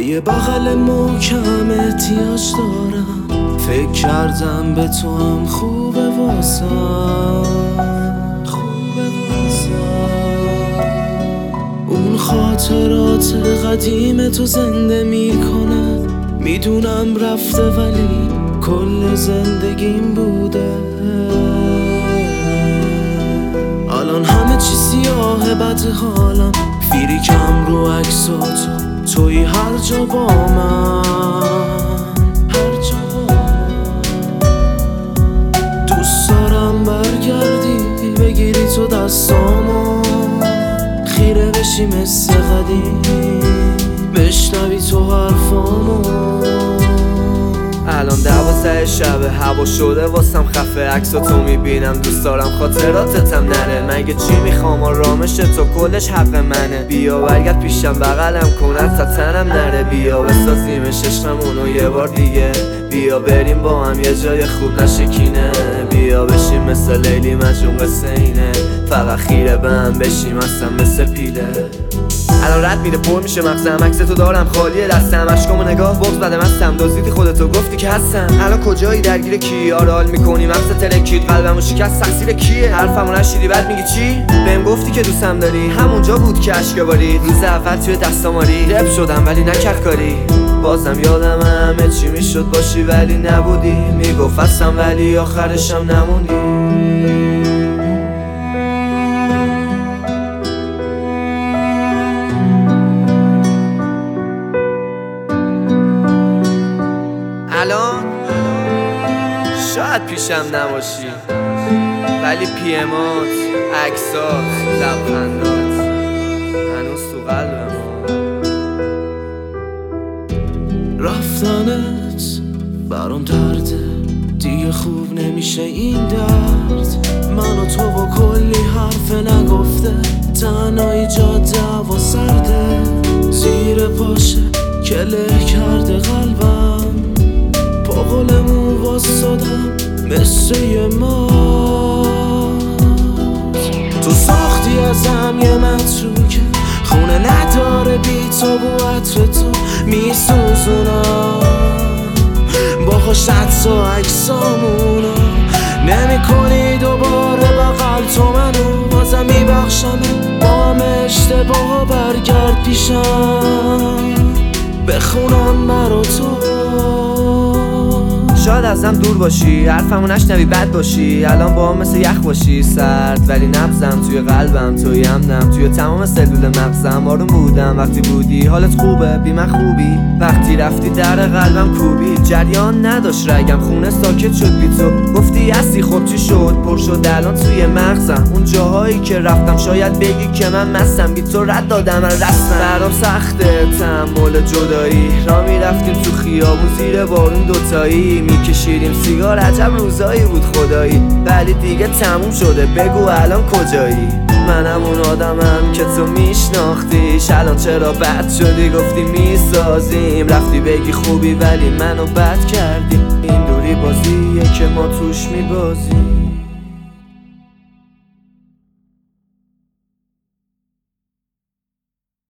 یه بغل محکم احتیاج دارم. فکر کردم به تو هم خوبه واسم، خوبه واسم. اون خاطرات قدیم تو زنده میکنه. میدونم رفته ولی کل زندگیم بوده. الان همه چی سیاهه، بد حالم فیریکم رو عکساتو، توی هر جا با من، هر جا با من. دوست دارم برگردی بگیری تو دستامو، خیره بشی مثل قدیم، بشنوی تو حرفامو. الان 12 شبه، هوا شده واسم خفه، عکساتو میبینم دوست دارم خاطراتتم نره. مگه چی میخوام آرامش تو، کلش حق منه. بیا برگرد پیشم بغلم کن از تنم نره. بیا بسازیمش عشقمونو یه بار دیگه، بیا بریم با هم یه جای خوب نشکینه. بیا بشیم مثل لیلی مجنون قصه اینه، فقط خیره به هم بشیم اصلا مثل پیله. الان رد میره پر میشه مغزم، عکس تو دارم خالیه دستم، اشکامو نگاه بغض بدم هستم، دزدیدی خودتو گفتی که هستم. الان کجایی درگیر کی، آره حال میکنی مغز ترکید، قلبمو شکست تقصیر کیه؟ حرفمو نشیدی بعد میگی چی؟ بهم گفتی که دوستم داری، همونجا بود که اشک بارید، روز اول توی دستاماری رپ شدم ولی نکرد کاری. بازم یادم همه چی میشد باشی ولی نبودی، میگفت هستم ولی آخرشم نموندی. الان شاید پیشم نباشی ولی پیمات، عکسات، لبخندات هنوز تو قلبم. رفتنت برام درده، دیگه خوب نمیشه این درد. من و تو با کلی حرف نگفته، تنهایی جاده هوا سرده، زیر پاشه کله کرده قلبم. با قلمو واسدم مثل یه مات. تو ساختی ازم یه متروکه، خونه نداره بی تو بو عطر تو میسوزونم. با خوش عطر و عکسامونو نمی کنی دوباره بغل تو منو، بازم میبخشم با هم اشتباه برگرد پیشم، بخونم برا تو. شاید ازم دور باشی، حرفمو نشنوی بد باشی، الان با هم مثل یخ باشی سرد، ولی نبضم توی قلبم، توی امنم توی تمام سلول مغزم. آروم بودم وقتی بودی، حالت خوبه بی من خوبی، وقتی رفتی در قلبم کوبی. جریان نداشت رگم، خونه ساکت شد بی تو، گفتی هستی خب چی شد، پر شد الان توی مغزم. اون جاهایی که رفتم شاید بگی که من مستم، بی تو رد دادم من رسمم. برام سخته تحمل جدایی، را میرفتیم تو خیابون زیر بارون دوتایی، میکشیدیم سیگار، عجب روزایی بود خدایی، ولی دیگه تموم شده بگو الان کجایی. منم اون آدمم که تو میشناختیش، الان چرا بد شدی گفتی میسازیم، رفتی بگی خوبی ولی منو بد کردی. این دوری بازیه که ما توش میبازیم.